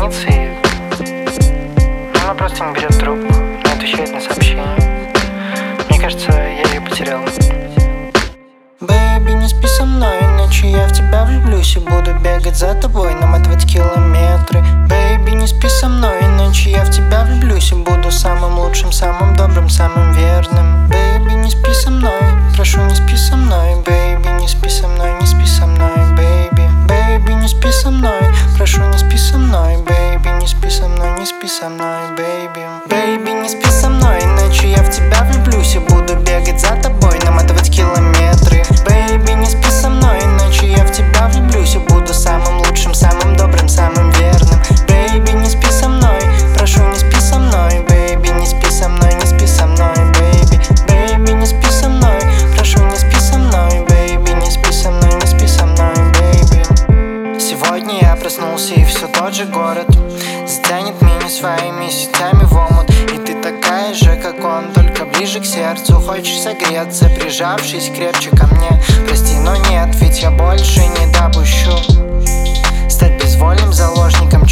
звонится, и она просто не берет трубку, не отвечает на сообщения. Мне кажется, я ее потерял. Бэйби, не спи со мной, иначе я в тебя влюблюсь и буду бегать за тобой, намотывать километры. Бэйби, не спи со мной, иначе я в тебя влюблюсь и буду самым лучшим, самым добрым, самым верным. Бэйби, не спи со мной, прошу, не спи со мной. Бэйби, не спи со мной, не спи со мной, бэйби. Бэйби, не спи со мной, прошу, не спи со мной. Бэйби, не спи со мной, не спи со мной, бэйби. Бэйби, не спи со мной, иначе я в тебя влюблюсь и буду бегать за тобой, намотывать километры. Бэйби, не спи со мной, иначе я в тебя влюблюсь и буду самым лучшим, самым добрым, самым верным. Бэйби, не спи со мной, прошу, не спи со мной. Бэйби, не спи со мной, не спи со мной, бэйби. Бэйби, не спи со мной, прошу, не спи со мной. Бэйби, не спи со мной, не спи со мной, бэйби. Сегодня я проснулся и все тот же город затянет меня своими сетями в омут. И ты такая же, как он, только ближе к сердцу. Хочешь согреться, прижавшись крепче ко мне. Прости, но нет, ведь я больше не допущу стать безвольным заложником